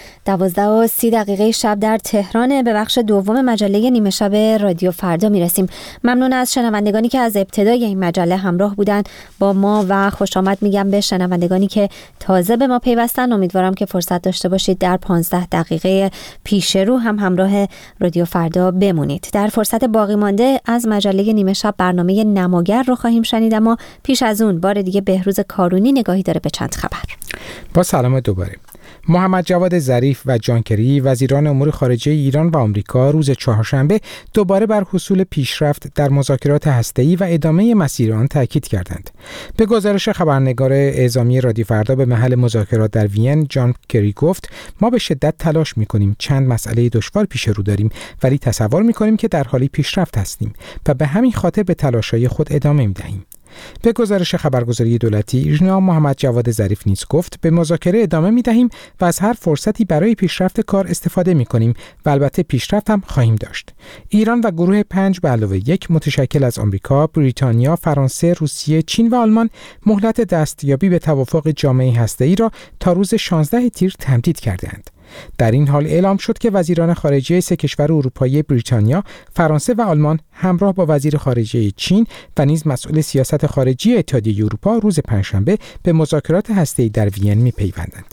[SPEAKER 1] 12:30 شب در تهران. به بخش دوم مجله نیمه شب رادیو فردا میرسیم. ممنون از شنوندگانی که از ابتدای این مجله همراه بودند با ما و خوش آمد میگم به شنوندگانی که تازه به ما پیوستن. امیدوارم که فرصت داشته باشید در 15 دقیقه پیش رو هم همراه رادیو فردا بمونید. در فرصت باقی مانده از مجله نیمه شب برنامه نماگر رو خواهیم شنید، اما پیش از اون بار دیگه بهروز کارونی نگاهی داره به چند خبر.
[SPEAKER 2] با سلام دوباره. محمد جواد ظریف و جان کری وزیران امور خارجه ایران و آمریکا روز چهارشنبه دوباره بر حصول پیشرفت در مذاکرات هسته‌ای و ادامه مسیر آن تاکید کردند. به گزارش خبرنگار اعزامی رادیو فردا به محل مذاکرات در وین، جان کری گفت: ما به شدت تلاش می‌کنیم، چند مسئله دشوار پیش رو داریم، ولی تصور می‌کنیم که در حال پیشرفت هستیم و به همین خاطر به تلاش‌های خود ادامه می‌دهیم. به گزارش خبرگزاری دولتی، جناب محمد جواد ظریف نیز گفت: به مذاکره ادامه می‌دهیم و از هر فرصتی برای پیشرفت کار استفاده می‌کنیم و البته پیشرفت هم خواهیم داشت. ایران و گروه 5+1 متشکل از آمریکا، بریتانیا، فرانسه، روسیه، چین و آلمان مهلت دستیابی به توافق جامعه هسته‌ای را تا روز 16 تیر تمدید کردند. در این حال اعلام شد که وزیران خارجه سه کشور اروپایی بریتانیا، فرانسه و آلمان همراه با وزیر خارجه چین و نیز مسئول سیاست خارجی اتحادیه اروپا روز پنجشنبه به مذاکرات هسته‌ای در وین می‌پیوندند.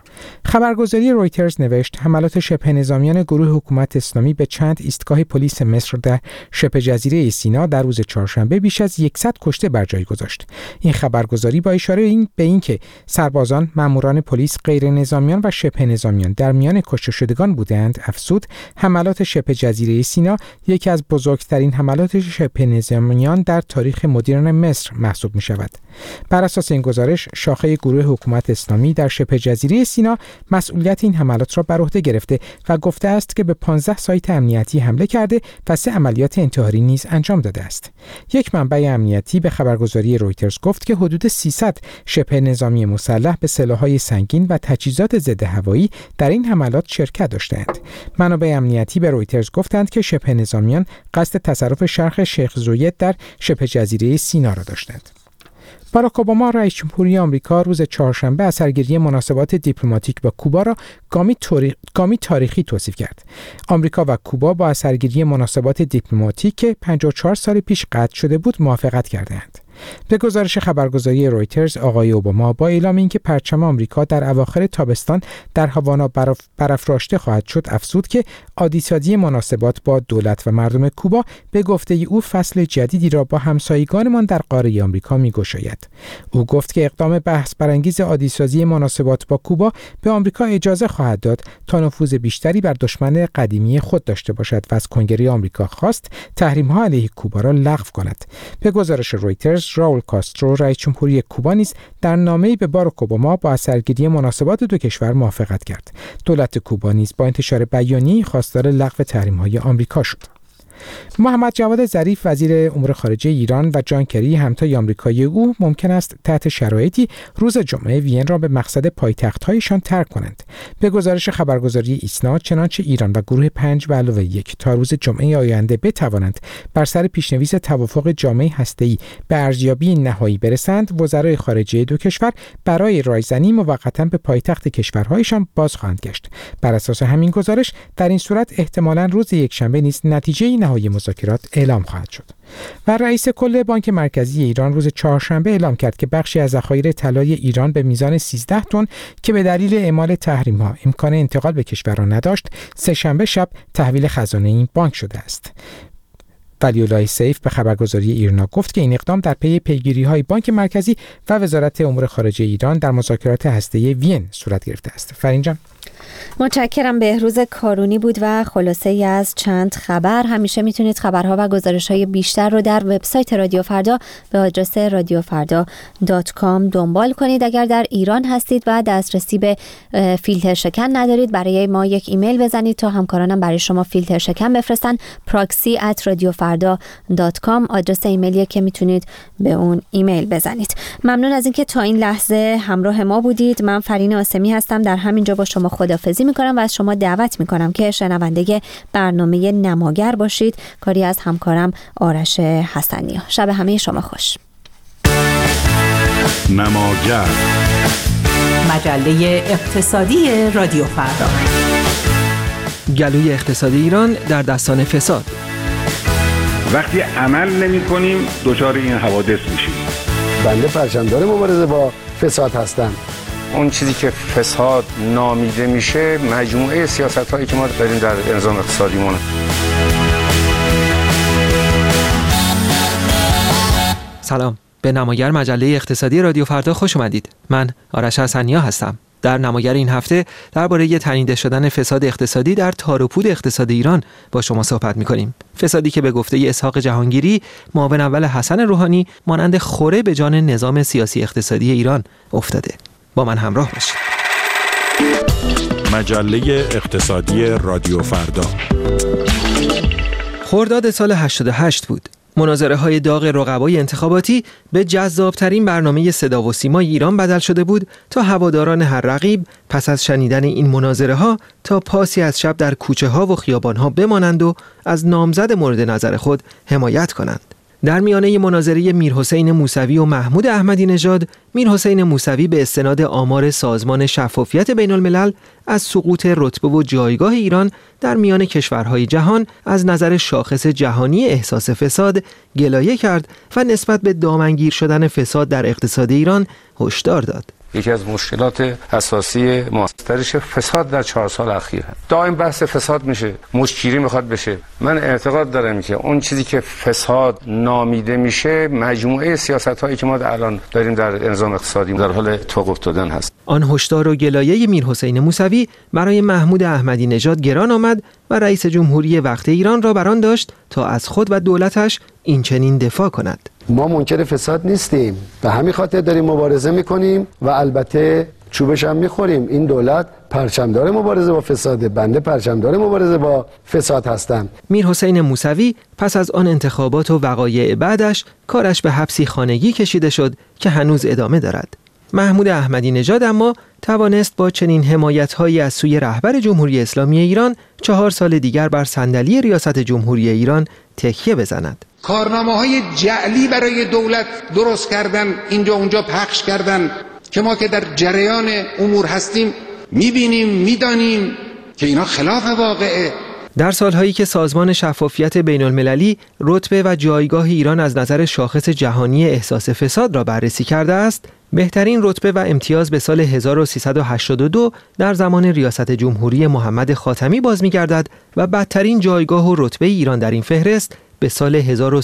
[SPEAKER 2] خبرگزاری رویترز نوشت: حملات شبه نظامیان گروه حکومت اسلامی به چند ایستگاه پلیس مصر در شبه جزیره سینا در روز چهارشنبه بیش از 100 کشته بر جای گذاشت. این خبرگزاری با اشاره به اینکه سربازان، ماموران پلیس، غیر نظامیان و شبه نظامیان در میان کشته شدگان بودند، افزود: حملات شبه جزیره سینا یکی از بزرگترین حملات شبه نظامیان در تاریخ مدرن مصر محسوب می‌شود. بر اساس این گزارش، شاخه گروه حکومت اسلامی در شبه جزیره سینا مسئولیت این حملات را بر عهده گرفته و گفته است که به 15 سایت امنیتی حمله کرده و 3 عملیات انتحاری نیز انجام داده است. یک منبع امنیتی به خبرگزاری رویترز گفت که حدود 300 شبه نظامی مسلح به سلاح‌های سنگین و تجهیزات ضد هوایی در این حملات شرکت داشتند. منابع امنیتی به رویترز گفتند که شبه نظامیان قصد تصرف شرق شیخ زوید در شبه جزیره سینا را داشتند. باراک اوباما رئیس جمهوری آمریکا روز چهارشنبه اثرگیری مناسبات دیپلماتیک با کوبا را گامی تاریخی توصیف کرد. آمریکا و کوبا با اثرگیری مناسبات دیپلماتیک که 54 سال پیش قطع شده بود موافقت کردند. به گزارش خبرگزاری رویترز، آقای اوباما با اعلام اینکه پرچم آمریکا در اواخر تابستان در هاوانا برافراشته خواهد شد، افزود که عادی‌سازی مناسبات با دولت و مردم کوبا به گفته او فصل جدیدی را با همسایگانمان در قاره آمریکا می‌گشاید. او گفت که اقدام بحث برانگیز عادی‌سازی مناسبات با کوبا به آمریکا اجازه خواهد داد تا نفوذ بیشتری بر دشمن قدیمی خود داشته باشد و از کنگره آمریکا خواست تحریم‌ها علیه کوبا را لغو کند. به گزارش رویترز، راول کاسترو رئیس جمهوری کوبا نیز در نامه‌ای به باراک اوباما با اثرگیری مناسبات دو کشور موافقت کرد. دولت کوبا نیز با انتشار بیانیه‌ای خواستار لغو تحریم‌های آمریکا شد. محمد جواد ظریف وزیر امور خارجه ایران و جان کری همتای آمریکایی او ممکن است تحت شرایطی روز جمعه وین را به مقصد پایتخت‌هایشان ترک کنند. به گزارش خبرگزاری ایسنا، چنانچه ایران و گروه 5+1 تا روز جمعه آینده بتوانند بر سر پیشنویس توافق جامعه هسته‌ای به ارزیابی نهایی برسند، وزرای خارجه دو کشور برای رایزنی موقتا به پایتخت کشورهایشان باز خواهند گشت. بر اساس همین گزارش در این صورت احتمالاً روز یکشنبه نیز نتیجه نهایی مذاکرات اعلام خواهد شد. و رئیس کل بانک مرکزی ایران روز چهارشنبه اعلام کرد که بخشی از ذخایر طلای ایران به میزان 13 تن که به دلیل اعمال تحریم‌ها امکان انتقال به کشور را نداشت، سه‌شنبه شب تحویل خزانه این بانک شده است. ولی‌الله سیف به خبرگزاری ایرنا گفت که این اقدام در پی پیگیری‌های بانک مرکزی و وزارت امور خارجه ایران در مذاکرات هسته‌ای وین صورت گرفته است. فرین جان،
[SPEAKER 1] متشکرم. بهروز کارونی بود و خلاصه‌ای از چند خبر. همیشه میتونید خبرها و گزارش‌های بیشتر رو در وبسایت رادیو فردا به آدرس radiofarda.com دنبال کنید. اگر در ایران هستید و دسترسی به فیلتر شکن ندارید، برای ما یک ایمیل بزنید تا همکارانم برای شما فیلتر شکن بفرستن. proxy@radiofarda.com آدرس ایمیلیه که میتونید به اون ایمیل بزنید. ممنون از اینکه تا این لحظه همراه ما بودید. من فرین آسمی هستم. در همینجا با شما خداحافظی میکنم و از شما دعوت میکنم که شنونده برنامه نماگر باشید، کاری از همکارم آرش حسنی. شب همه شما خوش.
[SPEAKER 18] نماگر، مجله اقتصادی رادیو فردا.
[SPEAKER 19] گلوی اقتصادی ایران در دستان فساد.
[SPEAKER 20] وقتی عمل نمی کنیم دچار این حوادث میشیم.
[SPEAKER 21] بنده پرچمدار مبارزه با فساد هستم.
[SPEAKER 22] اون چیزی که فساد نامیده میشه مجموعه سیاست‌هایی که ما داریم در نظام اقتصادیمون.
[SPEAKER 19] سلام، به نماگر مجله اقتصادی رادیو فردا خوش اومدید. من آرش حسنی هستم. در نماگر این هفته درباره تنیده شدن فساد اقتصادی در تار و پود اقتصاد ایران با شما صحبت می‌کنیم. فسادی که به گفته اسحاق جهانگیری، معاون اول حسن روحانی، مانند خوره به جان نظام سیاسی اقتصادی ایران افتاده. با من همراه باشید.
[SPEAKER 18] مجله اقتصادی رادیو فردا.
[SPEAKER 19] خرداد سال 88 بود. مناظره‌های داغ رقبای انتخاباتی به جذابترین برنامه صدا و سیمای ایران بدل شده بود تا هواداران هر رقیب پس از شنیدن این مناظره‌ها تا پاسی از شب در کوچه‌ها و خیابان‌ها بمانند و از نامزد مورد نظر خود حمایت کنند. در میانه مناظره میرحسین موسوی و محمود احمدی نژاد، میرحسین موسوی به استناد آمار سازمان شفافیت بین الملل از سقوط رتبه و جایگاه ایران در میان کشورهای جهان از نظر شاخص جهانی احساس فساد گلایه کرد و نسبت به دامنگیر شدن فساد در اقتصاد ایران هشدار داد.
[SPEAKER 22] یکی از مشکلات اساسی ماسترش فساد در 4 سال اخیر هست. دائم بحث فساد میشه، مشکیری میخواد بشه. من اعتقاد دارم که اون چیزی که فساد نامیده میشه مجموعه سیاست‌هایی که ما الان داریم در نظام اقتصادی در حال توقف دادن هست.
[SPEAKER 19] آن هشدار و گلایه میرحسین موسوی برای محمود احمدی نژاد گران آمد و رئیس جمهوری وقت ایران را بران داشت تا از خود و دولتش این چنین دفاع کند.
[SPEAKER 21] ما منکر فساد نیستیم، به همین خاطر داریم مبارزه میکنیم و البته چوبش هم میخوریم. این دولت پرچمدار مبارزه با فساده، بنده پرچمدار مبارزه با فساد هستم.
[SPEAKER 19] میرحسین موسوی پس از آن انتخابات و وقایع بعدش کارش به حبسی خانگی کشیده شد که هنوز ادامه دارد. محمود احمدی نژاد اما توانست با چنین حمایت‌هایی از سوی رهبر جمهوری اسلامی ایران 4 سال دیگر بر صندلی ریاست جمهوری ایران تکیه بزند.
[SPEAKER 23] کارنامه‌های جعلی برای دولت درست کردن، اینجا اونجا پخش کردن که ما که در جریان امور هستیم می‌بینیم، می‌دانیم که اینا خلاف واقعه.
[SPEAKER 19] در سالهایی که سازمان شفافیت بین المللی رتبه و جایگاه ایران از نظر شاخص جهانی احساس فساد را بررسی کرده است، بهترین رتبه و امتیاز به سال 1382 در زمان ریاست جمهوری محمد خاتمی باز می‌گردد و بدترین جایگاه و رتبه ایران در این فهرست به سال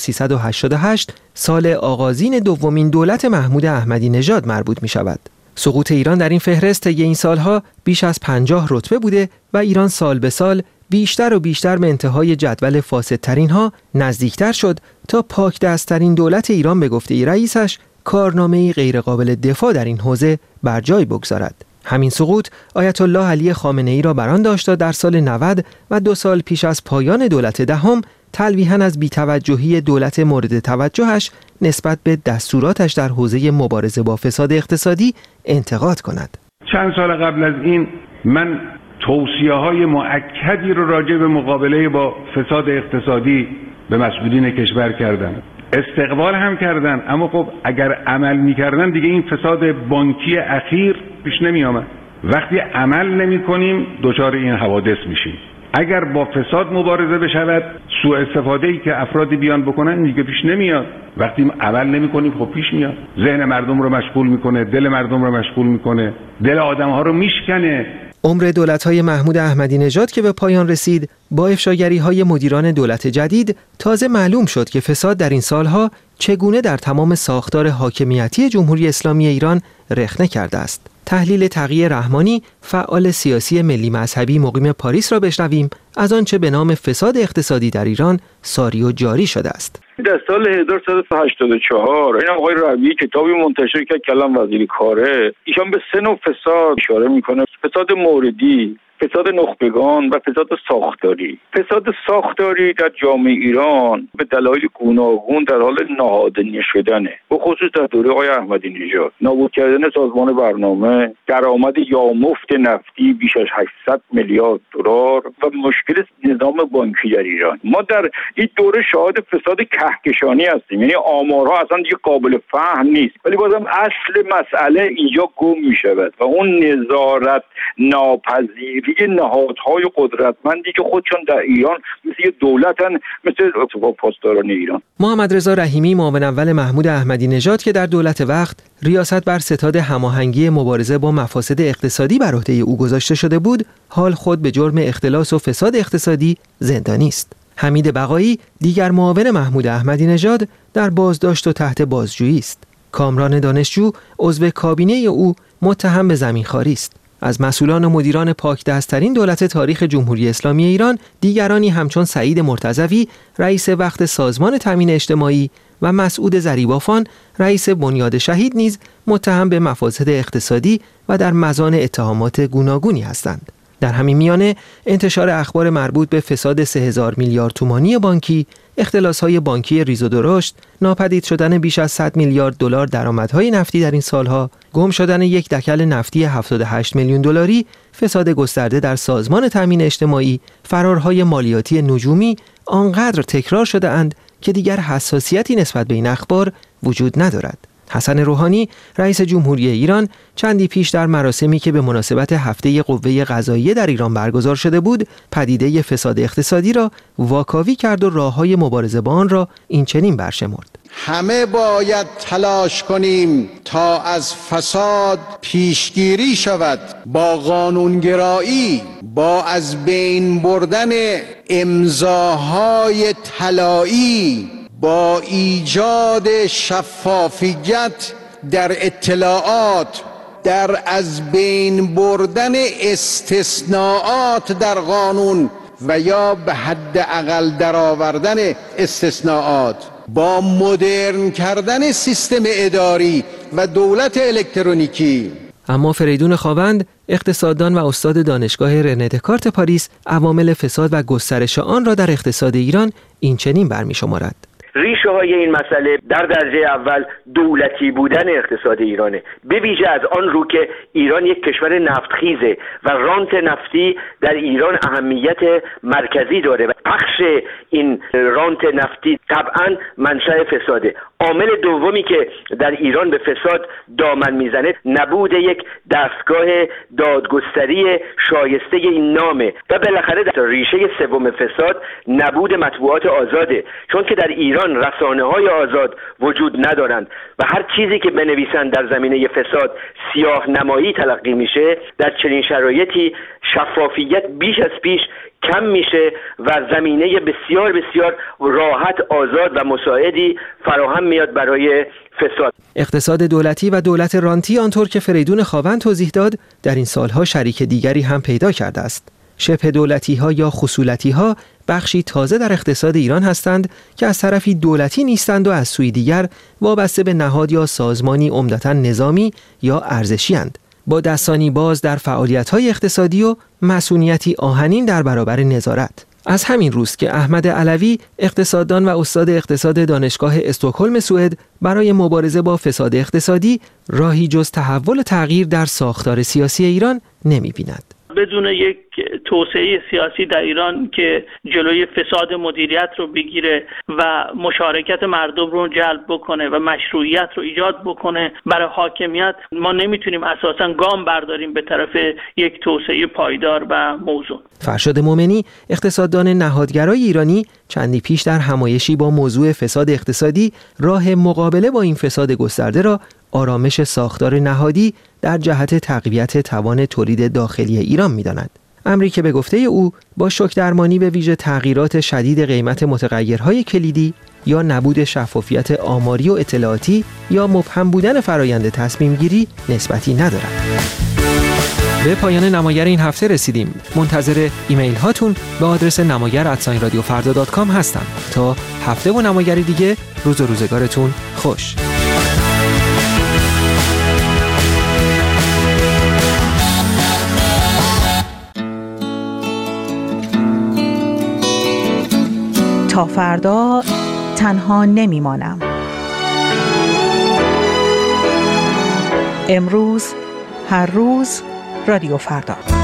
[SPEAKER 19] 1388 سال آغازین دومین دولت محمود احمدی نژاد مربوط می‌شود. سقوط ایران در این فهرست طی این سالها بیش از 50 رتبه بوده و ایران سال به سال بیشتر و بیشتر به انتهای جدول فاسدترین ها نزدیکتر شد تا پاک دستترین دولت ایران به گفته رئیسش کارنامه‌ای غیرقابل دفاع در این حوزه بر جای بگذارد. همین سقوط آیت الله علی خامنه‌ای را بران داشت در سال 90 و 2 سال پیش از پایان دولت دهم تلویحاً از بی‌توجهی دولت مورد توجهش نسبت به دستوراتش در حوزه مبارزه با فساد اقتصادی انتقاد کند.
[SPEAKER 20] چند سال قبل از این من توصیه‌های مؤکدی رو راجع به مقابله با فساد اقتصادی به مسئولین کشور کردم. استقبال هم کردن، اما خب اگر عمل می‌کردن دیگه این فساد بانکی اخیر پیش نمی‌آمد. وقتی عمل نمی‌کنیم دچار این حوادث میشیم. اگر با فساد مبارزه بشود، سوء استفاده‌ای که افرادی بیان بکنن دیگه پیش نمیاد. وقتی عمل نمی‌کنیم خب پیش میاد. ذهن مردم رو مشغول می‌کنه، دل مردم رو مشغول می‌کنه، دل آدم‌ها رو میشکنه.
[SPEAKER 19] عمر دولت‌های محمود احمدی نژاد که به پایان رسید، با افشاگری‌های مدیران دولت جدید تازه معلوم شد که فساد در این سالها چگونه در تمام ساختار حاکمیتی جمهوری اسلامی ایران رخنه کرده است. تحلیل تقی رحمانی، فعال سیاسی ملی مذهبی مقیم پاریس را بشنویم از آنچه به نام فساد اقتصادی در ایران ساری و جاری شده است.
[SPEAKER 3] در سال 1384 این آقای ربیعی کتابی منتشر کرد کلام وزیر کاره، ایشان به سه نوع فساد اشاره میکنه: فساد موردی، فساد نخبگان و فساد ساختاری. فساد ساختاری در جامعه ایران به دلایل گوناگون در حال نهادینه شدنه، به خصوص در دوره آقای احمدی نژاد. نابود کردن سازمان برنامه، درآمد یامفت نفتی بیش از 800 میلیارد دلار و مشکل نظام بانکی در ایران. ما در این دوره شاهد فساد کهکشانی هستیم، یعنی آمارها اصلا دیگه قابل فهم نیست، ولی بازم اصل مسئله اینجا گم میشود و اون نظارت ناپذیری نهادهای قدرتمندی که خودشون در ایران مثل دولتن، مثل پاسداران ایران.
[SPEAKER 19] محمد رضا رحیمی، معاون اول محمود احمدی نژاد که در دولت وقت ریاست بر ستاد هماهنگی مبارزه با مفاسد اقتصادی بر عهده او گذاشته شده بود، حال خود به جرم اختلاس و فساد اقتصادی زندانی است. حمید بقایی، دیگر معاون محمود احمدی نژاد، در بازداشت و تحت بازجویی است. کامران دانشجو، عضو کابینه او، متهم به زمینخواری است. از مسئولان و مدیران پاکدست‌ترین دولت تاریخ جمهوری اسلامی ایران، دیگرانی همچون سعید مرتضوی، رئیس وقت سازمان تامین اجتماعی و مسعود ظریبافان، رئیس بنیاد شهید نیز متهم به مفاسد اقتصادی و در مزان اتهامات گوناگونی هستند. در همین میانه انتشار اخبار مربوط به فساد 3000 میلیارد تومانی بانکی، اختلاس‌های بانکی ریز و درشت، ناپدید شدن بیش از 100 میلیارد دلار درآمدهای نفتی در این سالها، گم شدن یک دکل نفتی 78 میلیون دلاری، فساد گسترده در سازمان تامین اجتماعی، فرارهای مالیاتی نجومی آنقدر تکرار شده اند که دیگر حساسیتی نسبت به این اخبار وجود ندارد. حسن روحانی، رئیس جمهوری ایران، چندی پیش در مراسمی که به مناسبت هفته قوه قضاییه در ایران برگزار شده بود، پدیده فساد اقتصادی را واکاوی کرد و راه‌های مبارزه با آن را این چنین برشمرد:
[SPEAKER 23] همه باید تلاش کنیم تا از فساد پیشگیری شود، با قانونگرایی، با از بین بردن امضاهای طلایی، با ایجاد شفافیت در اطلاعات، در از بین بردن استثناءات در قانون و یا به حد اقل درآوردن استثناءات، با مدرن کردن سیستم اداری و دولت الکترونیکی.
[SPEAKER 19] اما فریدون خاوند، اقتصاددان و استاد دانشگاه رنه دکارت پاریس، عوامل فساد و گسترش آن را در اقتصاد ایران این چنین برمی‌شمارد:
[SPEAKER 6] ریشه های این مسئله در درجه اول دولتی بودن اقتصاد ایرانه، به ویژه از آن رو که ایران یک کشور نفتخیزه و رانت نفتی در ایران اهمیت مرکزی داره و پخش این رانت نفتی طبعا منشأ فساده. عامل دومی که در ایران به فساد دامن میزنه نبود یک دستگاه دادگستری شایسته این نامه و بالاخره در ریشه سوم فساد نبود مطبوعات آزاده، چون که در ایران رسانه‌های آزاد وجود ندارند و هر چیزی که بنویسند در زمینه فساد سیاه نمایی تلقی میشه. در چنین شرایطی شفافیت بیش از پیش کم میشه و زمینه بسیار بسیار راحت، آزاد و مساعدی فراهم میاد برای فساد.
[SPEAKER 19] اقتصاد دولتی و دولت رانتی، آنطور که فریدون خاوند توضیح داد، در این سالها شریک دیگری هم پیدا کرده است. شبه دولتی ها یا خصولتی ها بخشی تازه در اقتصاد ایران هستند که از طرفی دولتی نیستند و از سوی دیگر وابسته به نهاد یا سازمانی عمدتاً نظامی یا ارزشی اند، با دستانی باز در فعالیت‌های اقتصادی و مسئولیتی آهنین در برابر نظارت. از همین روست که احمد علوی، اقتصاددان و استاد اقتصاد دانشگاه استکهلم سوئد، برای مبارزه با فساد اقتصادی راهی جز تحول و تغییر در ساختار سیاسی ایران نمی‌بیند.
[SPEAKER 7] بدون یک توسعه سیاسی در ایران که جلوی فساد مدیریت رو بگیره و مشارکت مردم رو جلب بکنه و مشروعیت رو ایجاد بکنه برای حاکمیت، ما نمیتونیم اساساً گام برداریم به طرف یک توسعه پایدار و موزون.
[SPEAKER 19] فرشاد مومنی، اقتصاددان نهادگرای ایرانی، چندی پیش در همایشی با موضوع فساد اقتصادی راه مقابله با این فساد گسترده را آرامش ساختار نهادی در جهت تقویت توان تولید داخلی ایران می‌داند. امری که به گفته او با شوک درمانی به ویژه تغییرات شدید قیمت متغیرهای کلیدی یا نبود شفافیت آماری و اطلاعاتی یا مبهم بودن فرایند تصمیم گیری نسبتی ندارد. به پایان نمایر این هفته رسیدیم. منتظر ایمیل هاتون به آدرس namayer@radiofarda.com هستم. تا هفته و نمایری دیگه، روز و روزگارتون خوش.
[SPEAKER 12] تا فردا تنها نمیمانم. امروز، هر روز، رادیو فردا.